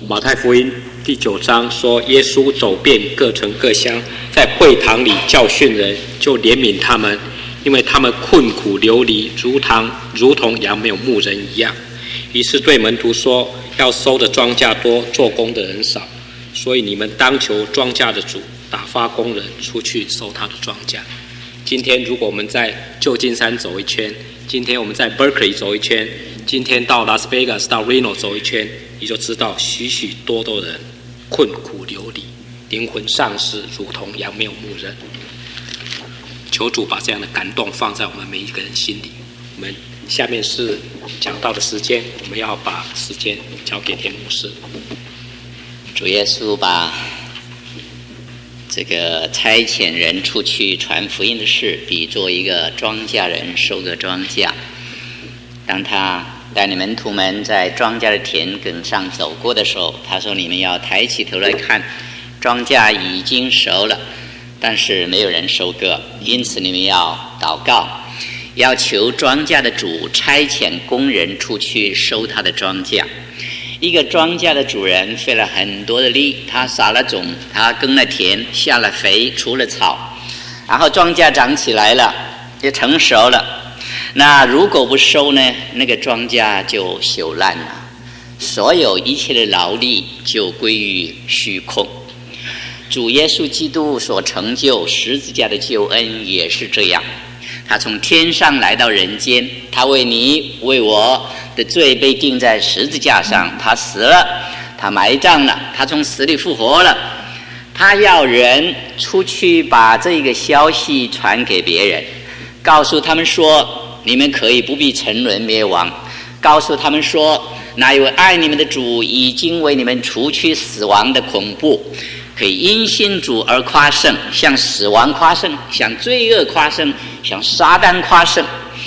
马太福音第9章说，耶稣走遍各城各乡，在会堂里教训人，就怜悯他们，因为他们困苦流离，如同羊没有牧人一样。于是对门徒说，要收的庄稼多，做工的人少，所以你们当求庄稼的主打发工人出去收他的庄稼。今天如果我们在旧金山走一圈，今天我们在 Berkeley 走一圈，今天到 Las Vegas 到 Reno 走一圈，你就知道许许多多人困苦流离，灵魂丧失，如同羊没有牧人。求主把这样的感动放在我们每一个人心里。我们下面是讲道的时间，我们要把时间交给田牧师。 主耶稣把这个差遣人出去传福音的事比作一个庄稼人收割庄稼。当他带领门徒们在庄稼的田埂上走过的时候，他说，你们要抬起头来看，庄稼已经熟了，但是没有人收割，因此你们要祷告，要求庄稼的主差遣工人出去收他的庄稼。一个庄稼的主人费了很多的力，他撒了种，他耕了田，下了肥，除了草，然后庄稼长起来了，也成熟了。那如果不收呢，那个庄稼就朽烂了，所有一切的劳力就归于虚空。主耶稣基督所成就十字架的救恩也是这样，他从天上来到人间，他为你为我的罪被钉在十字架上，他死了，他埋葬了，他从死里复活了。他要人出去把这个消息传给别人，告诉他们说，你们可以不必沉沦灭亡，告诉他们说，那一位爱你们的主已经为你们除去死亡的恐怖，可以因信主而夸胜，向死亡夸胜，向罪恶夸胜，向撒旦夸胜。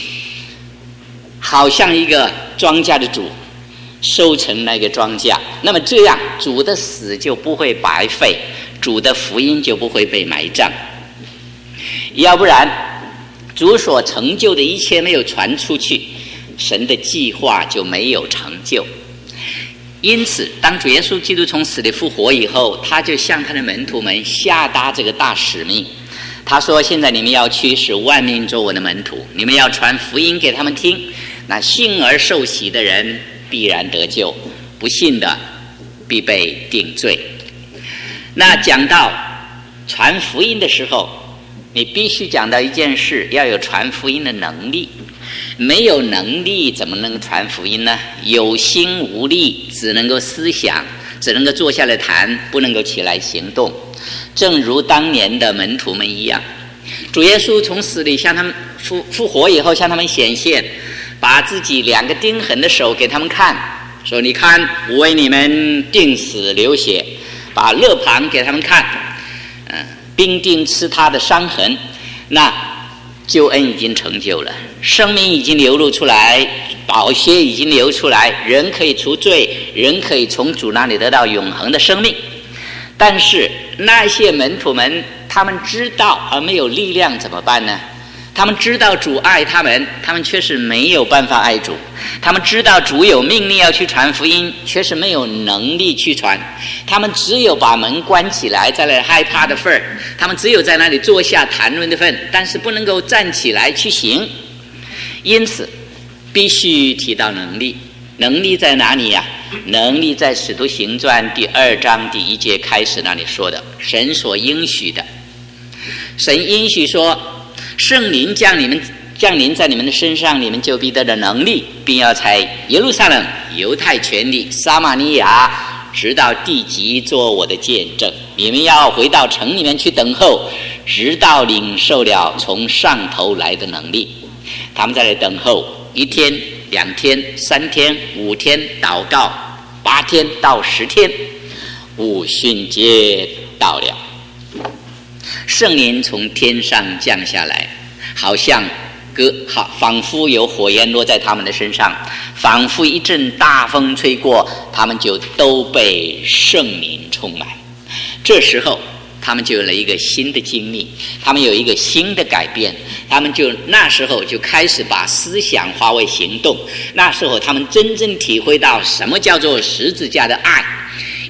好像一个庄稼的主收成那个庄稼，那么这样主的死就不会白费，主的福音就不会被埋葬。要不然主所成就的一切没有传出去，神的计划就没有成就。因此当主耶稣基督从死里复活以后，他就向他的门徒们下达这个大使命。他说，现在你们要去使万民做我的门徒，你们要传福音给他们听，那信而受洗的人必然得救，不信的必被定罪。那讲到传福音的时候，你必须讲到一件事，要有传福音的能力。没有能力怎么能传福音呢？有心无力，只能够思想，只能够坐下来谈，不能够起来行动。正如当年的门徒们一样，主耶稣从死里向他们复活以后向他们显现，把自己2个钉痕的手给他们看，说，你看我为你们钉死流血，把肋旁给他们看，兵丁吃他的伤痕。那救恩已经成就了，生命已经流露出来，宝血已经流出来，人可以除罪，人可以从主那里得到永恒的生命。但是那些门徒们，他们知道而没有力量怎么办呢？他们知道主爱他们，他们却是没有办法爱主。他们知道主有命令要去传福音，却是没有能力去传。他们只有把门关起来，在那里害怕的份儿，他们只有在那里坐下谈论的份，但是不能够站起来去行。因此必须提到能力。能力在哪里呀？能力在使徒行传第2章第1节开始那里说的，神所应许的。神应许说，圣灵降临在你们的身上，你们就必得的能力，并要在耶路撒冷、犹太全地、撒玛利亚直到地极做我的见证。你们要回到城里面去等候，直到领受了从上头来的能力。他们在那里等候1天、2天、3天、5天，祷告8天到10天，五旬节到了，圣灵从天上降下来，好像仿佛有火焰落在他们的身上，仿佛一阵大风吹过，他们就都被圣灵充满。这时候他们就有了一个新的经历，他们有一个新的改变，他们就那时候就开始把思想化为行动。那时候他们真正体会到什么叫做十字架的爱，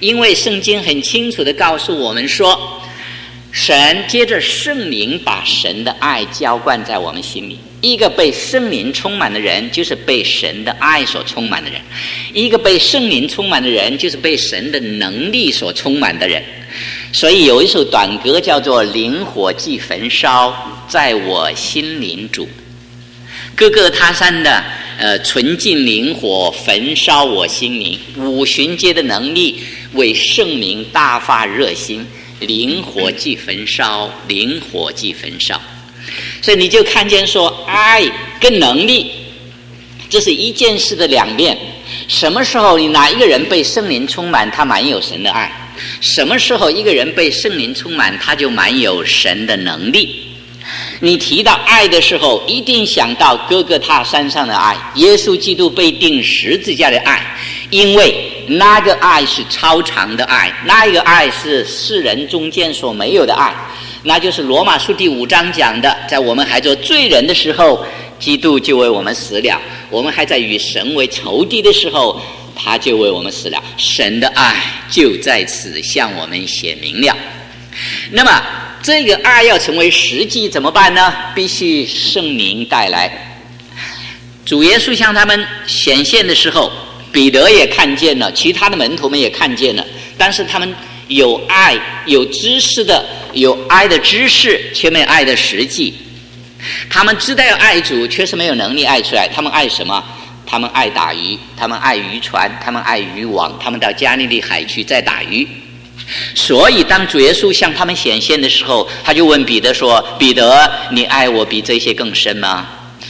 因为圣经很清楚地告诉我们说，神接着圣灵把神的爱浇灌在我们心里。一个被圣灵充满的人，就是被神的爱所充满的人；一个被圣灵充满的人，就是被神的能力所充满的人。所以有一首短歌叫做《灵火既焚烧，在我心灵煮》，各个他山的纯净灵火焚烧我心灵，五旬节的能力为圣灵大发热心，灵火既焚烧，灵火既焚烧。所以你就看见说，爱跟能力这是一件事的两面。什么时候你哪一个人被圣灵充满，他满有神的爱；什么时候一个人被圣灵充满，他就满有神的能力。你提到爱的时候，一定想到哥哥他山上的爱，耶稣基督被钉十字架的爱，因为那个爱是超长的爱，那一个爱是世人中间所没有的爱，那就是罗马书第5章讲的，在我们还做罪人的时候，基督就为我们死了；我们还在与神为仇敌的时候，他就为我们死了。神的爱就在此向我们显明了。那么这个爱要成为实际怎么办呢？必须圣灵带来。主耶稣向他们显现的时候，彼得也看见了，其他的门徒们也看见了，但是他们有爱有知识的，有爱的知识，却没有爱的实际。他们知道要爱主，却是没有能力爱出来。他们爱什么？他们爱打鱼，他们爱渔船，他们爱渔网，他们到加利利海去再打鱼。所以当主耶稣向他们显现的时候，他就问彼得说，彼得，你爱我比这些更深吗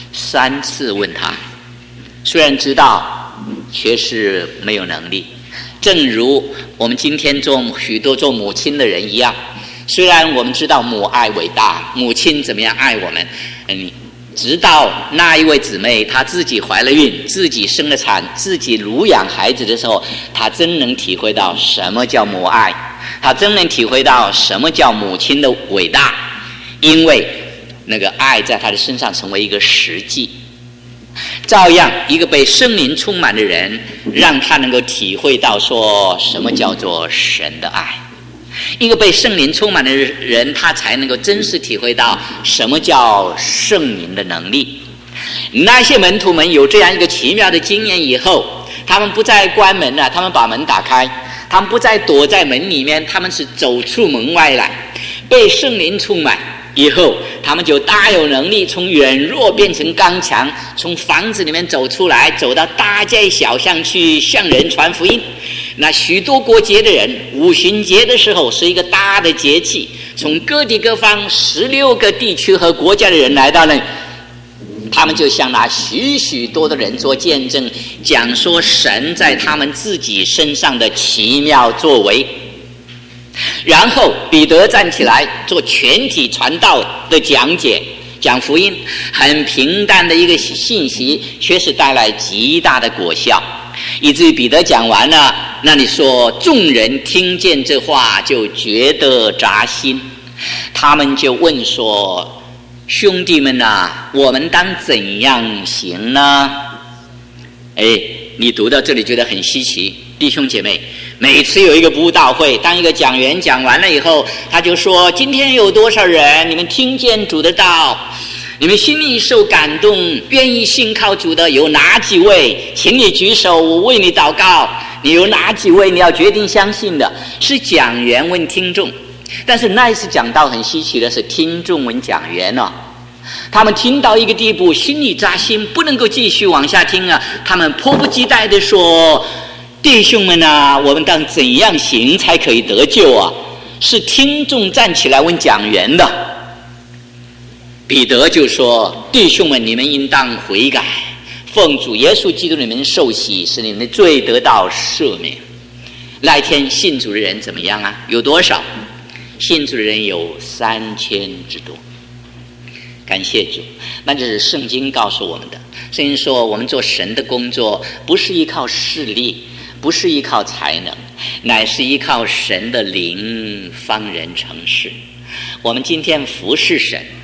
？3次问他，虽然知道，却是没有能力。正如我们今天做许多做母亲的人一样，虽然我们知道母爱伟大，母亲怎么样爱我们，直到那一位姊妹她自己怀了孕，自己生了产，自己乳养孩子的时候，她真能体会到什么叫母爱，她真能体会到什么叫母亲的伟大，因为那个爱在她的身上成为一个实际。照样一个被圣灵充满的人，让他能够体会到说什么叫做神的爱。一个被圣灵充满的人，他才能够真实体会到什么叫圣灵的能力。那些门徒们有这样一个奇妙的经验以后，他们不再关门了，他们把门打开，他们不再躲在门里面，他们是走出门外来，被圣灵充满以后，他们就大有能力从软弱变成刚强，从房子里面走出来，走到大街小巷去向人传福音。那许多国节的人，五旬节的时候是一个大的节气，从各地各方16个地区和国家的人来到那里，他们就向那许许多的人做见证，讲说神在他们自己身上的奇妙作为。然后彼得站起来做全体传道的讲解，讲福音，很平淡的一个信息，却是带来极大的果效，以至于彼得讲完了，那你说众人听见这话就觉得扎心，他们就问说，兄弟们啊，我们当怎样行呢？你读到这里觉得很稀奇，弟兄姐妹，每次有一个布道会，当一个讲员讲完了以后，他就说，今天有多少人你们听见主的道，你们心里受感动，愿意信靠主的有哪几位，请你举手，我为你祷告。你有哪几位你要决定相信的？是讲员问听众，但是那一次讲道很稀奇的是听众问讲员哦，他们听到一个地步，心里扎心，不能够继续往下听啊，他们迫不及待地说，弟兄们啊，我们当怎样行才可以得救啊？是听众站起来问讲员的。彼得就说，弟兄们，你们应当悔改，奉主耶稣基督你们受洗，使你们的罪得到赦免。那一天信主的人怎么样啊？有多少？信主的人有3000之多。感谢主，那就是圣经告诉我们的。圣经说，我们做神的工作，不是依靠势力，不是依靠才能，乃是依靠神的灵方人成事。我们今天服侍神，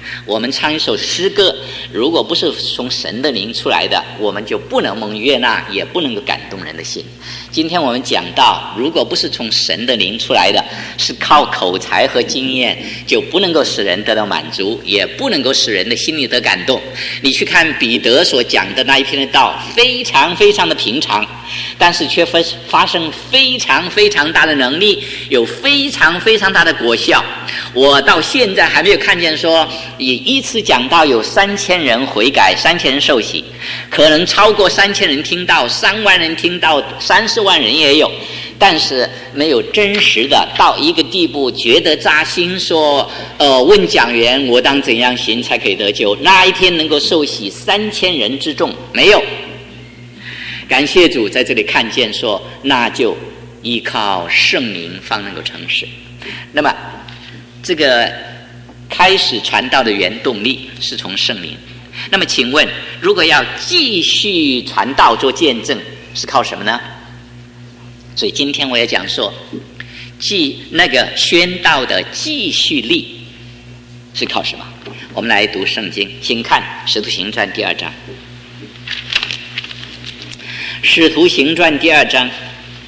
我们唱一首诗歌，如果不是从神的灵出来的，我们就不能蒙悦纳，也不能够感动人的心。今天我们讲到，如果不是从神的灵出来的，是靠口才和经验，就不能够使人得到满足，也不能够使人的心里得感动。你去看彼得所讲的那一篇的道，非常非常的平常，但是却发生非常非常大的能力，有非常非常大的果效。我到现在还没有看见说以一次讲道有3000人悔改，3000人受洗，可能超过3000人听到，3万人听到，30万人也有，但是没有真实的到一个地步觉得扎心，说问讲员我当怎样行才可以得救，那一天能够受洗3000人之众，没有。感谢主在这里看见说，那就依靠圣灵方能够成事。那么这个开始传道的原动力是从圣灵。那么请问，如果要继续传道做见证，是靠什么呢？所以今天我也讲说，那个宣道的继续力是靠什么？我们来读圣经，请看《使徒行传》第2章。使徒行传第2章，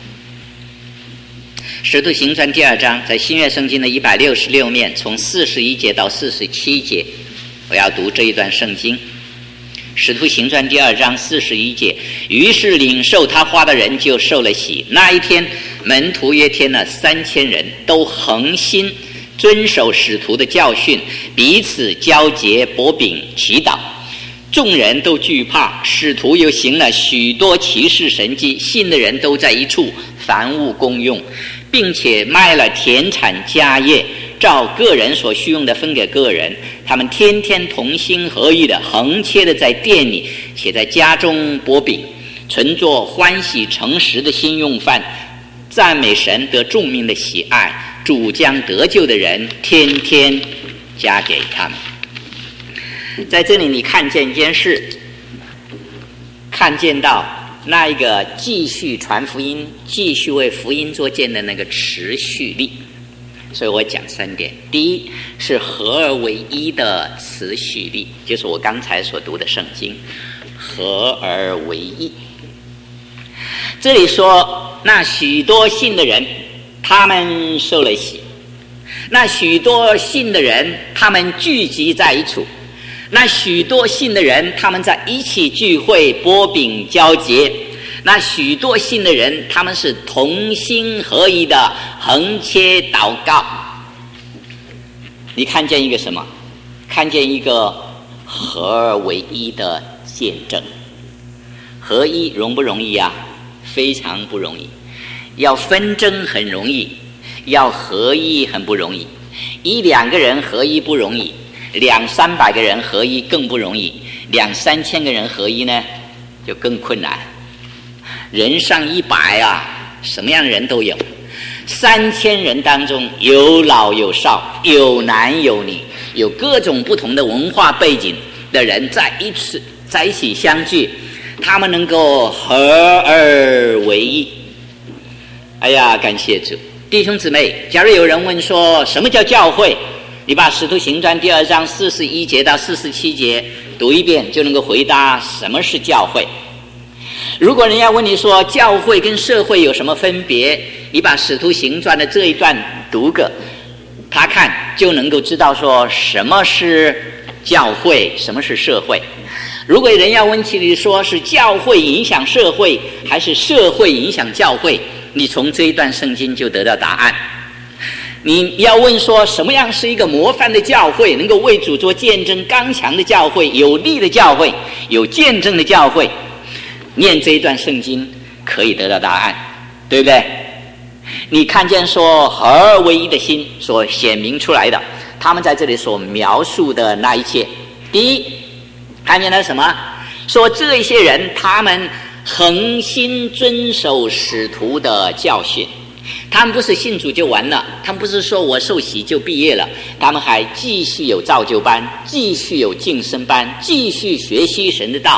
使徒行传第2章在新约圣经的166面，从41节到47节，我要读这一段圣经。使徒行传第2章41节，于是领受他话的人就受了洗。那一天，门徒约添了3000人，都恒心遵守使徒的教训，彼此交结擘饼祈祷。众人都惧怕，使徒又行了许多奇事神迹，信的人都在一处，凡物公用，并且卖了田产家业，照个人所需用的分给个人。他们天天同心合意的横切的在店里，且在家中擘饼，存着欢喜诚实的心用饭，赞美神得众民的喜爱。主将得救的人天天加给他们。在这里你看见一件事，看见到那一个继续传福音，继续为福音做见的那个持续力。所以我讲3点。第一是合而为一的持续力，就是我刚才所读的圣经，合而为一。这里说，那许多信的人他们受了洗，那许多信的人他们聚集在一处，那许多信的人他们在一起聚会擘饼交结，那许多信的人他们是同心合一的横切祷告。你看见一个什么？看见一个合而为一的见证。合一容不容易啊？非常不容易。要纷争很容易，要合一很不容易。1-2个人合一不容易，200-300个人合一更不容易，2-3千个人合一呢就更困难。人上100啊，什么样的人都有。3000人当中有老有少，有男有女，有各种不同的文化背景的人在一起相聚，他们能够合而为一。哎呀，感谢主！弟兄姊妹，假如有人问说什么叫教会，你把《使徒行传》第2章41节到47节读一遍，就能够回答什么是教会。如果人家问你说教会跟社会有什么分别，你把《使徒行传》的这一段读个他看，就能够知道说什么是教会，什么是社会。如果人要问起你说是教会影响社会，还是社会影响教会，你从这一段圣经就得到答案。你要问说什么样是一个模范的教会，能够为主做见证，刚强的教会，有力的教会，有见证的教会，念这一段圣经可以得到答案，对不对？你看见说合而为一的心所显明出来的，他们在这里所描述的那一切。第一，看见了什么？说这些人他们恒心遵守使徒的教训，他们不是信主就完了，他们不是说我受洗就毕业了，他们还继续有造就班，继续有晋升班，继续学习神的道，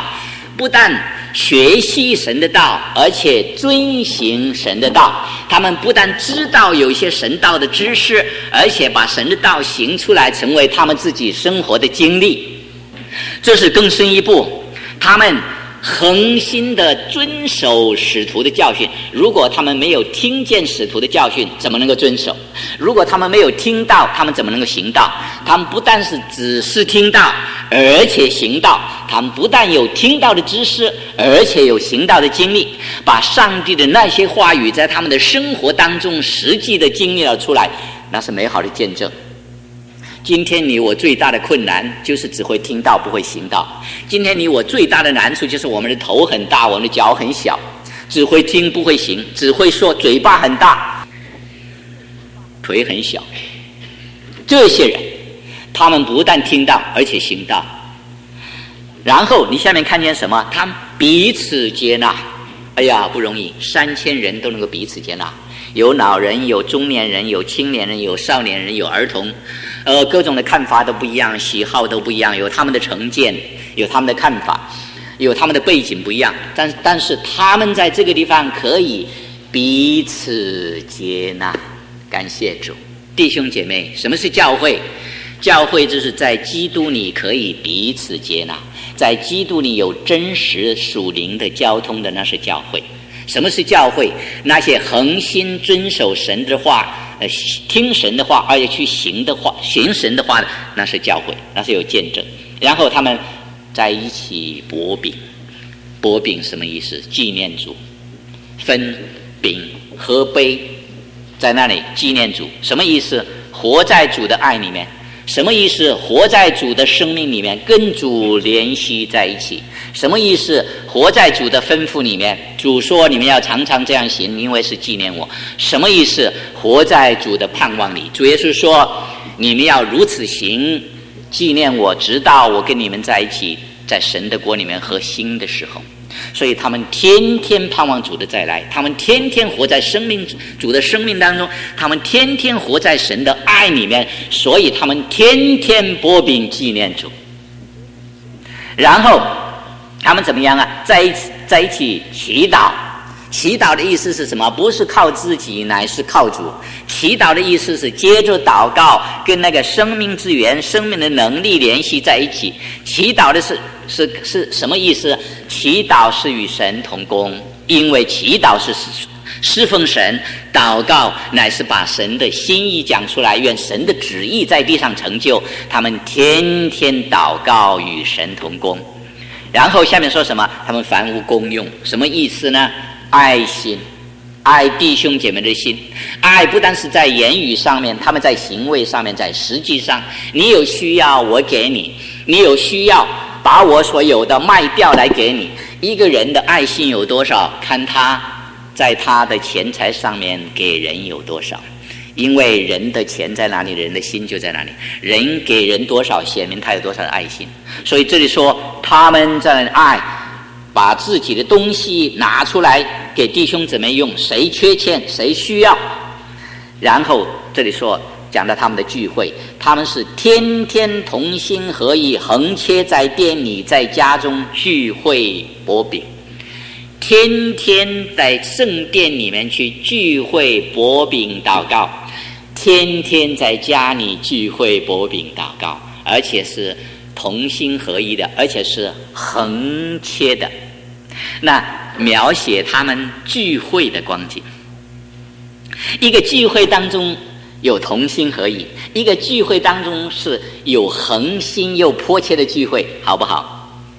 不但学习神的道，而且遵行神的道。他们不但知道有一些神道的知识，而且把神的道行出来，成为他们自己生活的经历。这是更深一步，他们恒心的遵守使徒的教训。如果他们没有听见使徒的教训，怎么能够遵守？如果他们没有听到，他们怎么能够行道？他们不但是只是听到，而且行道。他们不但有听到的知识，而且有行道的经历，把上帝的那些话语在他们的生活当中实际的经历了出来，那是美好的见证。今天你我最大的困难就是只会听到不会行道。今天你我最大的难处就是我们的头很大，我们的脚很小，只会听不会行，只会说，嘴巴很大，腿很小。这些人他们不但听到而且行道。然后你下面看见什么？他们彼此接纳。哎呀，不容易，3000人都能够彼此接纳，有老人，有中年人，有青年人，有少年人，有儿童，各种的看法都不一样，喜好都不一样，有他们的成见，有他们的看法，有他们的背景不一样，但是他们在这个地方可以彼此接纳。感谢主。弟兄姐妹，什么是教会？教会就是在基督里可以彼此接纳，在基督里有真实属灵的交通的，那是教会。什么是教会？那些恒心遵守神的话，听神的话，而且去行神的话的，那是教会，那是有见证。然后他们在一起擘饼。擘饼什么意思？纪念主。分饼喝杯，在那里纪念主。什么意思？活在主的爱里面。什么意思？活在主的生命里面，跟主联系在一起。什么意思？活在主的吩咐里面。主说你们要常常这样行，因为是纪念我。什么意思？活在主的盼望里。主耶稣说你们要如此行，纪念我，直到我跟你们在一起，在神的国里面和新的时候。所以他们天天盼望主的再来，他们天天活在主的生命当中，他们天天活在神的爱里面，所以他们天天擘饼纪念主。然后他们怎么样啊？在一起祈祷。祈祷的意思是什么？不是靠自己，乃是靠主。祈祷的意思是接着祷告，跟那个生命之源、生命的能力联系在一起。祈祷的是什么意思？祈祷是与神同工，因为祈祷是侍奉神，祷告乃是把神的心意讲出来，愿神的旨意在地上成就。他们天天祷告，与神同工。然后下面说什么？他们凡无功用。什么意思呢？爱心，爱弟兄姐妹的心。爱不单是在言语上面，他们在行为上面，在实际上，你有需要我给你，你有需要把我所有的卖掉来给你。一个人的爱心有多少，看他在他的钱财上面给人有多少。因为人的钱在哪里，人的心就在哪里。人给人多少，显明他有多少的爱心。所以这里说他们在爱，把自己的东西拿出来给弟兄姊妹用，谁缺欠谁需要。然后这里说讲到他们的聚会，他们是天天同心合意，横切在店里，在家中聚会擘饼。天天在圣殿里面去聚会擘饼祷告，天天在家里聚会擘饼祷告，而且是同心合一的，而且是横切的。那描写他们聚会的光景。一个聚会当中有同心合一，一个聚会当中是有恒心又迫切的聚会，好不好？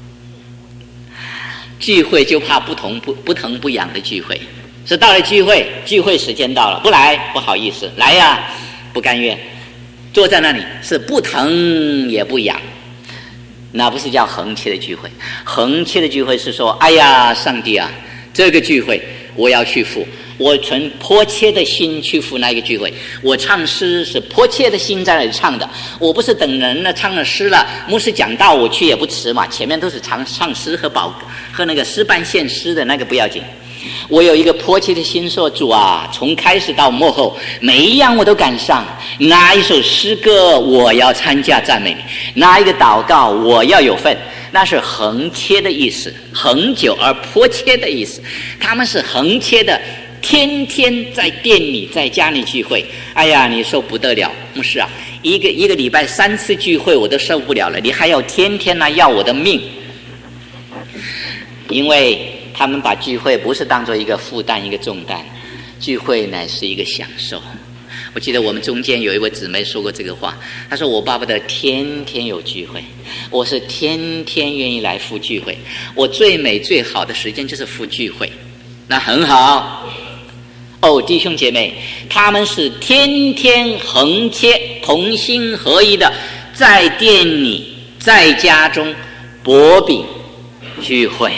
聚会就怕不疼不痒的聚会，是到了聚会时间到了，不来不好意思，来呀不甘愿，坐在那里是不疼也不痒，那不是叫恒切的聚会。恒切的聚会是说，哎呀上帝啊，这个聚会我要去赴，我存迫切的心去赴那个聚会。我唱诗是迫切的心在那里唱的，我不是等人了唱了诗了，牧师讲道我去也不迟嘛，前面都是唱诗和那个诗班献诗的那个不要紧。我有一个迫切的心说，主啊，从开始到末后每一样我都赶上，哪一首诗歌我要参加赞美你，哪一个祷告我要有份， 那是横切的意思，恒久而迫切的意思。他们是横切的，天天在店里在家里聚会。哎呀，你说不得了，牧师啊，一个礼拜3次聚会我都受不了了，你还要天天呢要我的命。因为他们把聚会不是当作一个负担一个重担，聚会乃是一个享受。我记得我们中间有一位姊妹说过这个话，她说我巴不得天天有聚会，我是天天愿意来赴聚会，我最美最好的时间就是赴聚会。那很好哦，弟兄姐妹，他们是天天横切同心合一的，在店里在家中薄饼聚会，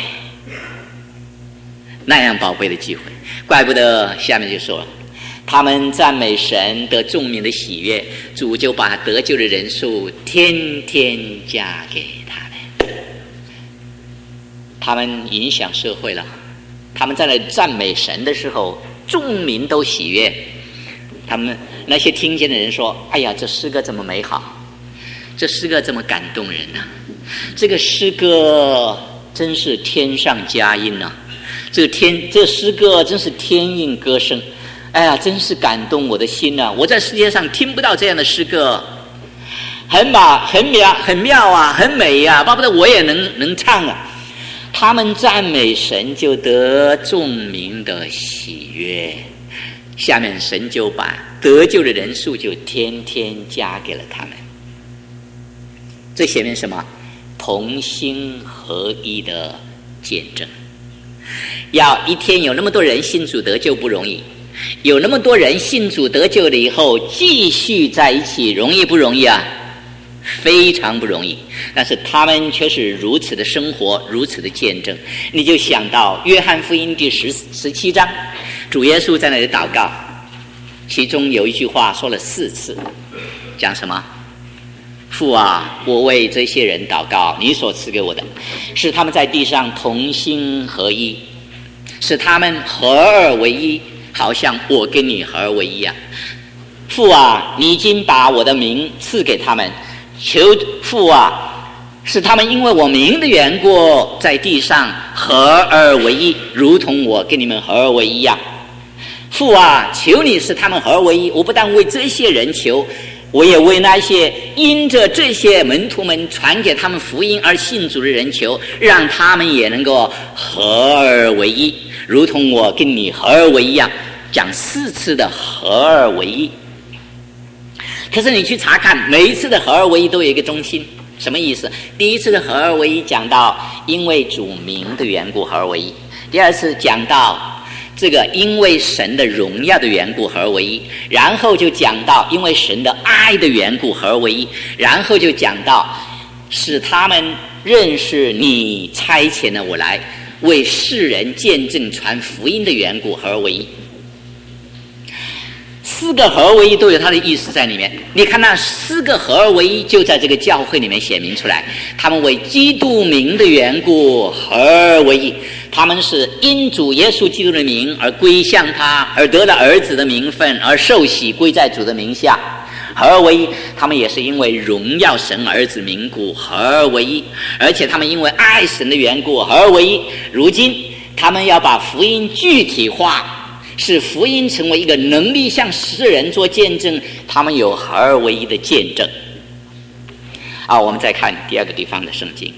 那样宝贝的聚会。怪不得下面就说了，他们赞美神得众民的喜悦，主就把得救的人数天天加给他们。他们影响社会了，他们在那赞美神的时候众民都喜悦。他们那些听见的人说，哎呀，这诗歌这么美好，这诗歌这么感动人啊，这个诗歌真是天上佳音啊，这诗歌真是天韵歌声，哎呀，真是感动我的心啊！我在世界上听不到这样的诗歌，很妙啊，很美啊，巴不得我也能唱啊。他们赞美神，就得众民的喜悦。下面神就把得救的人数就天天加给了他们。这写明什么？同心合一的见证。要一天有那么多人信主得救不容易，有那么多人信主得救了以后继续在一起容易不容易啊？非常不容易。但是他们却是如此的生活，如此的见证。你就想到约翰福音第17章，主耶稣在那里祷告，其中有一句话说了4次，讲什么？父啊，我为这些人祷告，你所赐给我的，使他们在地上同心合一，使他们合而为一，好像我跟你合而为一啊。父啊，你已经把我的名赐给他们，求父啊，使他们因为我名的缘故，在地上合而为一，如同我跟你们合而为一啊。父啊，求你使他们合而为一。我不但为这些人求，我也为那些因着这些门徒们传给他们福音而信主的人求，让他们也能够合而为一，如同我跟你合而为一一样。讲4次的合而为一。可是你去查看，每一次的合而为一都有一个中心，什么意思？第一次的合而为一讲到因为主名的缘故合而为一，第二次讲到这个因为神的荣耀的缘故合而为一，然后就讲到因为神的爱的缘故合而为一，然后就讲到使他们认识你差遣了我来为世人见证传福音的缘故合而为一。4个合而为一都有它的意思在里面。你看那4个合而为一就在这个教会里面显明出来，他们为基督名的缘故合而为一，他们是因主耶稣基督的名而归向他，而得了儿子的名分，而受洗归在主的名下，合而为一。他们也是因为荣耀神儿子名故合而为一，而且他们因为爱神的缘故合而为一。如今他们要把福音具体化，使福音成为一个能力向世人做见证，他们有合而为一的见证。我们再看第2个地方的圣经，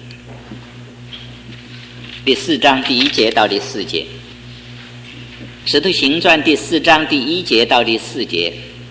第4章第1节到第4节，使徒行传第4章第1节到第4节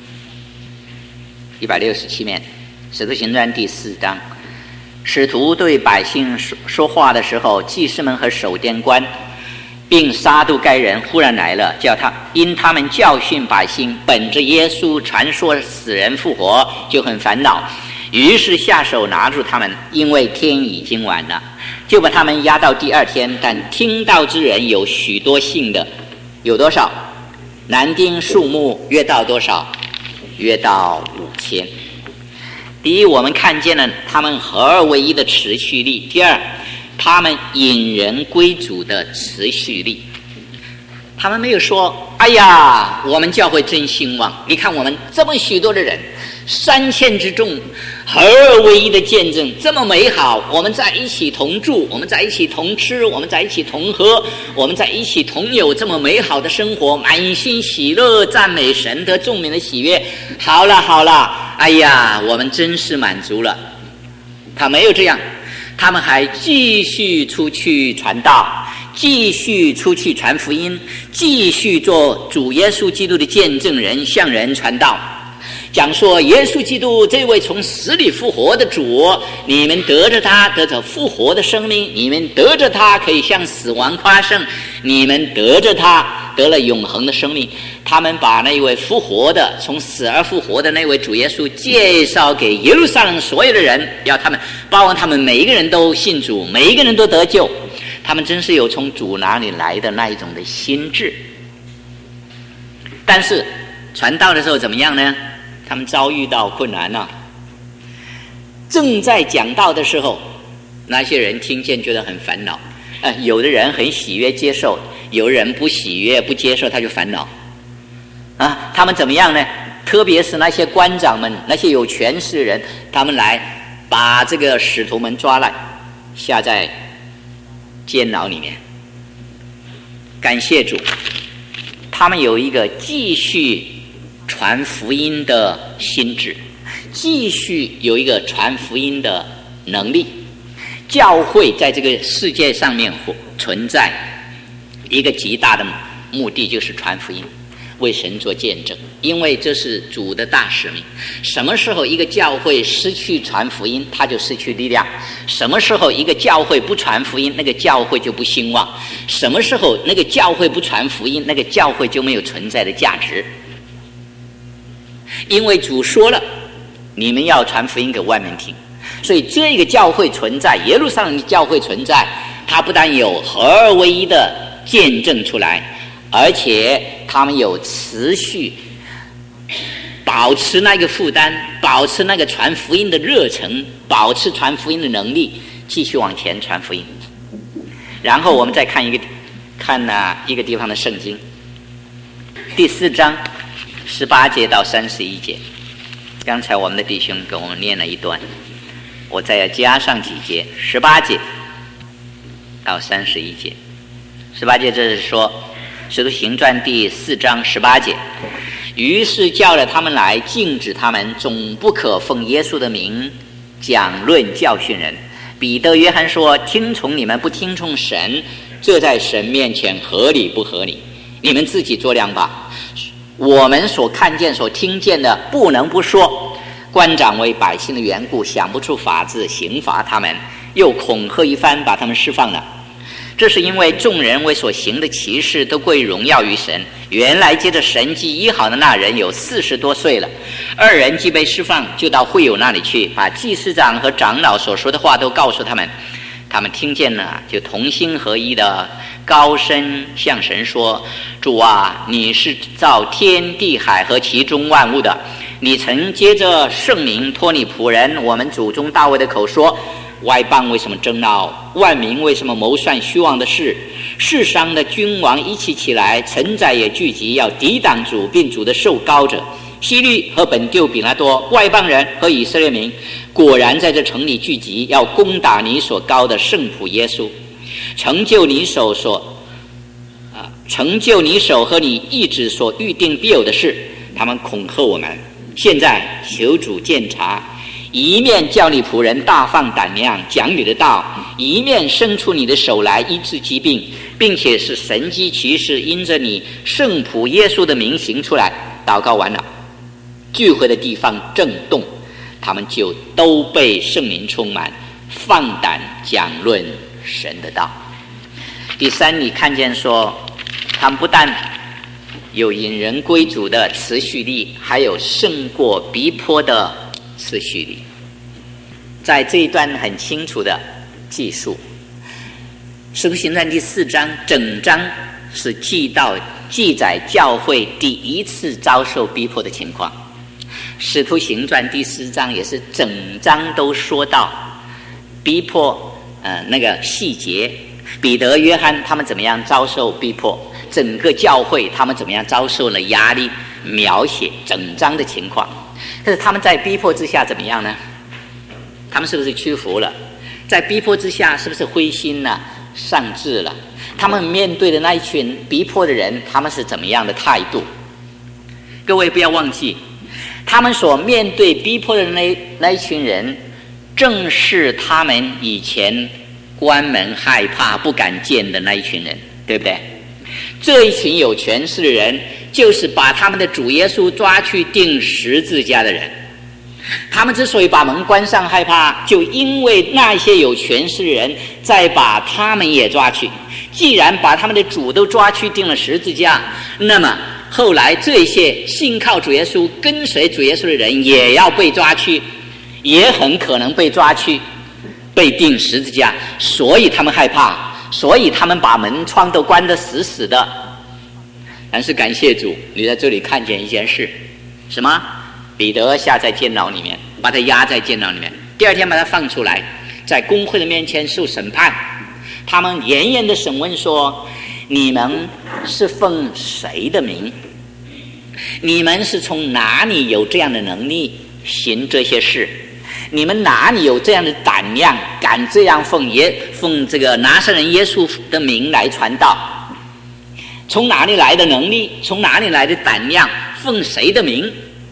，167面，使徒行传第4章，使徒对百姓说话的时候，祭司们和守殿官并撒都该人忽然来了，因他们教训百姓，本着耶稣传说死人复活，就很烦恼，于是下手拿住他们，因为天已经晚了，就把他们押到第2天。但听到之人有许多信的，有多少？男丁数目约到多少？约到5000。第一，我们看见了他们合而为一的持续力；第二，他们引人归主的持续力。 他们没有说哎呀我们教会真兴旺，你看我们这么许多的人，3000之众合而为一的见证这么美好，我们在一起同住，我们在一起同吃，我们在一起同喝，我们在一起同有这么美好的生活，满心喜乐赞美神，得众民的喜悦。好了好了，哎呀我们真是满足了。他没有这样，他们还继续出去传道，继续出去传福音，继续做主耶稣基督的见证人，向人传道，讲说耶稣基督这位从死里复活的主，你们得着他得着复活的生命，你们得着他可以向死亡夸胜，你们得着他得了永恒的生命。他们把那位复活的从死而复活的那位主耶稣介绍给耶路撒冷所有的人，要他们包括他们每一个人都信主，每一个人都得救。他们真是有从主哪里来的那一种的心智。但是传道的时候怎么样呢？他们遭遇到困难了。正在讲道的时候，那些人听见觉得很烦恼，有的人很喜悦接受，有人不喜悦不接受，他就烦恼啊。他们怎么样呢？特别是那些官长们，那些有权势的人，他们来把这个使徒们抓来，下在监牢里面。感谢主，他们有一个继续传福音的心智，继续有一个传福音的能力。教会在这个世界上面存在一个极大的目的，就是传福音，为神做见证，因为这是主的大使命。什么时候一个教会失去传福音，他就失去力量；什么时候一个教会不传福音，那个教会就不兴旺；什么时候那个教会不传福音，那个教会就没有存在的价值。因为主说了，你们要传福音给外面听，所以这个教会存在，耶路撒冷的教会存在，它不但有合而为一的见证出来，而且他们有持续保持那个负担，保持那个传福音的热忱，保持传福音的能力，继续往前传福音。然后我们再看一个地方的圣经，第4章18节到31节。刚才我们的弟兄给我们念了一段，我再要加上几节，18节到31节。18节这是说使徒行传第4章18节，于是叫了他们来，禁止他们，总不可奉耶稣的名讲论教训人。彼得约翰说，听从你们不听从神，这在神面前合理不合理？你们自己做量吧。我们所看见所听见的不能不说。官长为百姓的缘故，想不出法子刑罚他们，又恐吓一番，把他们释放了。这是因为众人为所行的奇事都归荣耀于神。原来接着神迹医好的那人有40多岁了，2人既被释放，就到会友那里去，把祭司长和长老所说的话都告诉他们。他们听见了，就同心合一的高声向神说，主啊，你是造天地海和其中万物的，你曾接着圣名托你仆人我们祖宗大卫的口说，外邦为什么争闹，万民为什么谋算虚妄的事？世上的君王一起起来，臣宰也聚集，要抵挡主并主的受膏者。希律和本丢比拉多，外邦人和以色列民，果然在这城里聚集，要攻打你所膏的圣仆耶稣，成就你手和你意志所预定必有的事。他们恐吓我们，现在求主鉴察，一面叫你仆人大放胆量讲你的道，一面伸出你的手来医治疾病，并且是神迹奇事因着你圣仆耶稣的名行出来。祷告完了，聚会的地方震动，他们就都被圣灵充满，放胆讲论神的道。第3，你看见说他们不但有引人归主的持续力，还有胜过逼迫的持续力。在这一段很清楚的记述，使徒行传第4章整章是记载教会第一次遭受逼迫的情况。使徒行传第4章也是整章都说到逼迫那个细节，彼得约翰他们怎么样遭受逼迫， 整个教会他们怎么样遭受了压力，描写整章的情况。可是他们在逼迫之下怎么样呢？他们是不是屈服了？在逼迫之下是不是灰心了、丧志了？他们面对的那一群逼迫的人，他们是怎么样的态度？各位不要忘记，他们所面对逼迫的那一群人，正是他们以前关门害怕不敢见的那一群人，对不对？这一群有权势的人，就是把他们的主耶稣抓去钉十字架的人。他们之所以把门关上害怕，就因为那些有权势的人再把他们也抓去。既然把他们的主都抓去钉了十字架，那么后来这些信靠主耶稣跟随主耶稣的人也要被抓去，也很可能被抓去被钉十字架。所以他们害怕，所以他们把门窗都关得死死的。但是感谢主，你在这里看见一件事，什么？彼得下在监牢里面，把他压在监牢里面，第二天把他放出来，在公会的面前受审判。他们严严的审问说，你们是奉谁的名？你们是从哪里有这样的能力行这些事？你们哪里有这样的胆量，敢这样奉这个拿撒勒人耶稣的名来传道？从哪里来的能力？从哪里来的胆量？奉谁的名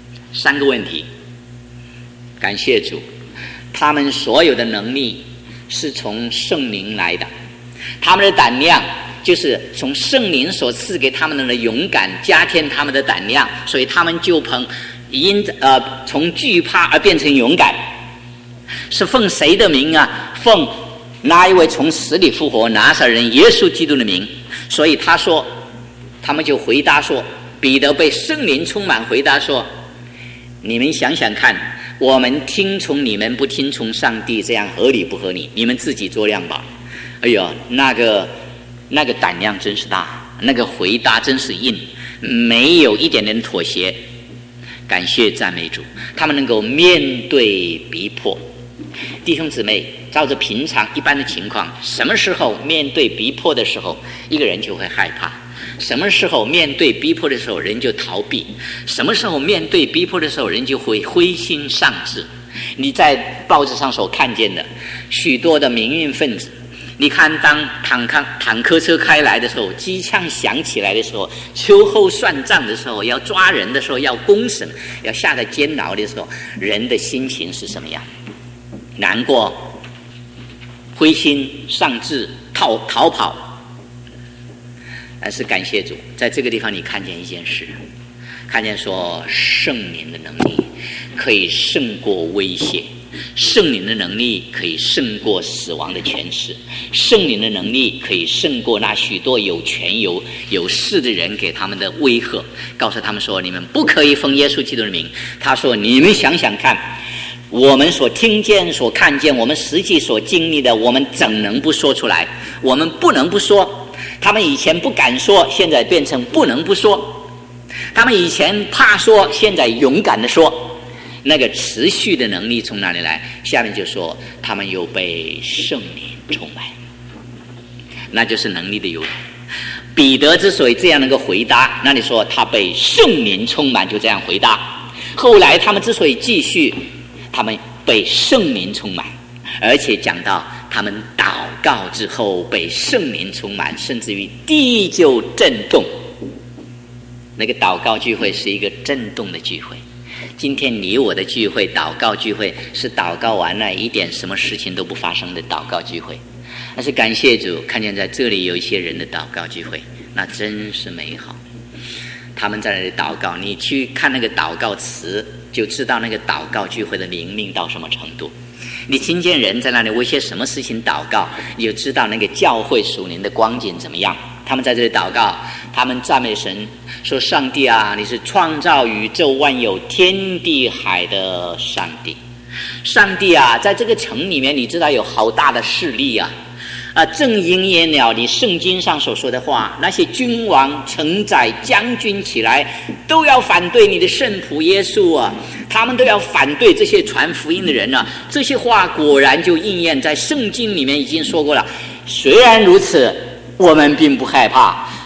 ？3个问题。感谢主，他们所有的能力是从圣灵来的，他们的胆量就是从圣灵所赐给他们的勇敢加添他们的胆量，所以他们就从惧怕而变成勇敢。是奉谁的名啊？奉那一位从死里复活拿撒勒人耶稣基督的名。所以他们就回答说，彼得被圣灵充满，回答说，你们想想看，我们听从你们不听从上帝，这样合理不合理？你们自己做量吧。哎呦，那个胆量真是大，那个回答真是硬，没有一点点妥协。感谢赞美主，他们能够面对逼迫。弟兄姊妹，照着平常一般的情况，什么时候面对逼迫的时候，一个人就会害怕？什么时候面对逼迫的时候，人就逃避？什么时候面对逼迫的时候，人就会灰心丧志？你在报纸上所看见的许多的民运分子，你看当坦克车开来的时候，机枪响起来的时候，秋后算账的时候，要抓人的时候，要公审，要下在监牢的时候，人的心情是什么样？难过、灰心丧志、逃跑。但是感谢主，在这个地方你看见一件事，看见说圣灵的能力可以胜过威胁，圣灵的能力可以胜过死亡的权势，圣灵的能力可以胜过那许多有权有势的人给他们的威吓，告诉他们说，你们不可以奉耶稣基督的名。他说，你们想想看，我们所听见所看见，我们实际所经历的，我们怎能不说出来？我们不能不说。他们以前不敢说，现在变成不能不说。他们以前怕说，现在勇敢地说。那个持续的能力从哪里来？下面就说他们又被圣灵充满，那就是能力的由来。彼得之所以这样能够回答，那你说他被圣灵充满，就这样回答。后来他们之所以继续，他们被圣灵充满，而且讲到他们祷告之后被圣灵充满，甚至于地就震动。那个祷告聚会是一个震动的聚会。今天你我的聚会，祷告聚会，是祷告完了一点什么事情都不发生的祷告聚会。但是感谢主，看见在这里有一些人的祷告聚会，那真是美好。他们在那里祷告，你去看那个祷告词，就知道那个祷告聚会的灵命到什么程度。你听见人在那里为些什么事情祷告，你就知道那个教会属灵的光景怎么样。他们在这里祷告，他们赞美神，说上帝啊，你是创造宇宙万有天地海的上帝。上帝啊，在这个城里面，你知道有好大的势力啊，正应验了你圣经上所说的话，那些君王、臣宰、将军起来，都要反对你的圣仆耶稣啊，他们都要反对这些传福音的人啊。这些话果然就应验在圣经里面已经说过了。虽然如此，我们并不害怕。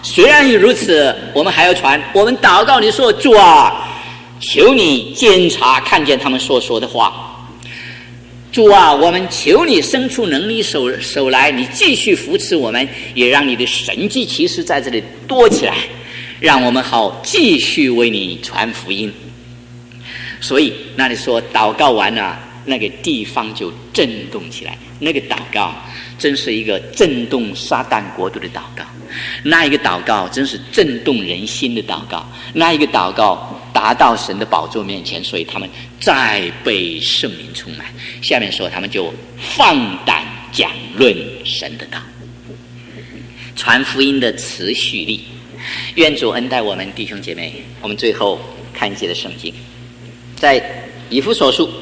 虽然如此，我们还要传。我们祷告你说，主啊，求你监察看见他们所说的话。主啊，我们求你伸出能力手来，你继续扶持我们，也让你的神迹奇事在这里多起来，让我们好继续为你传福音。所以那里说祷告完了，那个地方就震动起来。那个祷告真是一个震动撒旦国度的祷告，那一个祷告真是震动人心的祷告，那一个祷告达到神的宝座面前，所以他们再被圣灵充满。下面说他们就放胆讲论神的道，传福音的持续力。愿主恩待我们弟兄姐妹。我们最后看一节的圣经，在以弗所书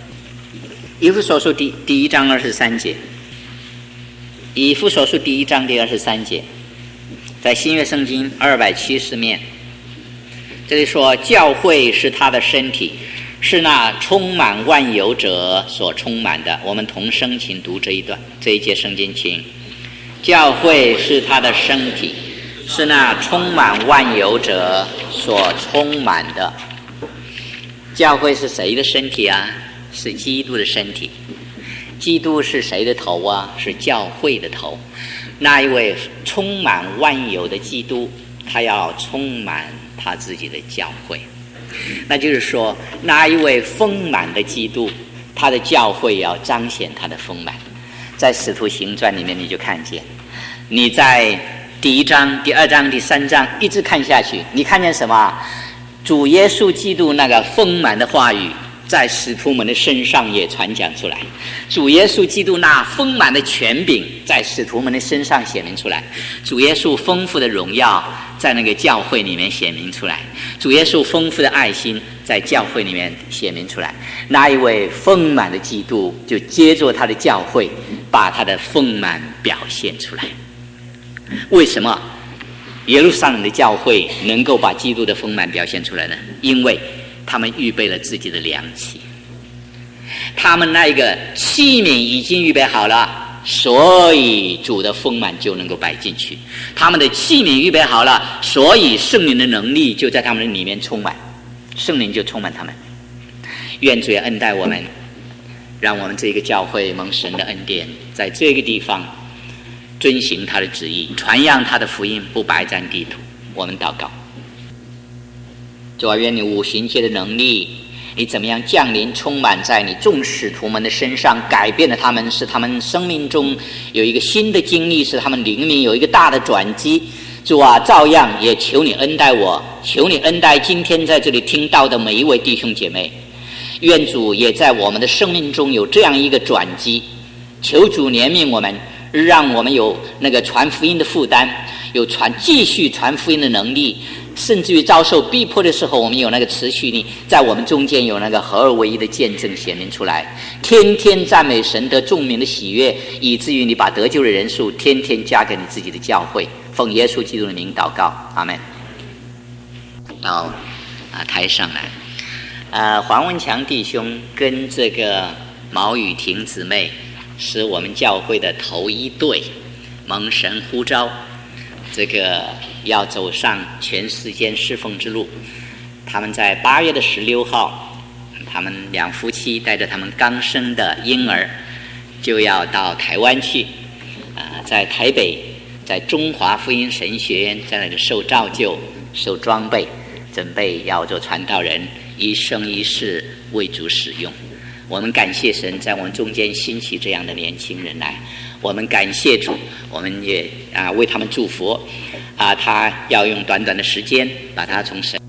第一章23节，以弗所书第一章第23节，在新约圣经270面，这里说教会是他的身体，是那充满万有者所充满的。我们同声请读这一节圣经，请。教会是他的身体，是那充满万有者所充满的。教会是谁的身体啊？是基督的身体。基督是谁的头啊？是教会的头。那一位充满万有的基督，他要充满他自己的教会。那就是说，那一位丰满的基督，他的教会也要彰显他的丰满。在使徒行传里面你就看见，你在第1章、第2章、第3章一直看下去，你看见什么？主耶稣基督那个丰满的话语在使徒们的身上也传讲出来，主耶稣基督那丰满的权柄在使徒们的身上显明出来，主耶稣丰富的荣耀在那个教会里面显明出来，主耶稣丰富的爱心在教会里面显明出来。那一位丰满的基督就接着他的教会，把他的丰满表现出来。为什么耶路撒冷的教会能够把基督的丰满表现出来呢？因为他们预备了自己的良器，他们那个器皿已经预备好了，所以主的丰满就能够摆进去。他们的器皿预备好了，所以圣灵的能力就在他们的里面充满，圣灵就充满他们。愿主也恩待我们，让我们这个教会蒙神的恩典，在这个地方遵行他的旨意，传扬他的福音，不白占地土。我们祷告。主啊，愿你五旬节的能力，你怎么样降临充满在你众使徒们的身上，改变了他们，使他们生命中有一个新的经历，使他们灵命有一个大的转机。主啊，照样也求你恩待我，求你恩待今天在这里听到的每一位弟兄姐妹。愿主也在我们的生命中有这样一个转机，求主怜悯我们，让我们有那个传福音的负担，有继续传福音的能力，甚至于遭受逼迫的时候，我们有那个持续力，在我们中间有那个合而为一的见证显明出来，天天赞美神，得众民的喜悦，以至于你把得救的人数天天加给你自己的教会。奉耶稣基督的名祷告，阿们。到台上来，黄文强弟兄跟这个毛雨婷姊妹是我们教会的头一对，蒙神呼召，这个要走上全世界侍奉之路。他们在8月16号，他们两夫妻带着他们刚生的婴儿就要到台湾去，在台北，在中华福音神学院在那里受造就、受装备，准备要做传道人，一生一世为主使用。我们感谢神在我们中间兴起这样的年轻人来，我们感谢主，我们也为他们祝福。他要用短短的时间把他从神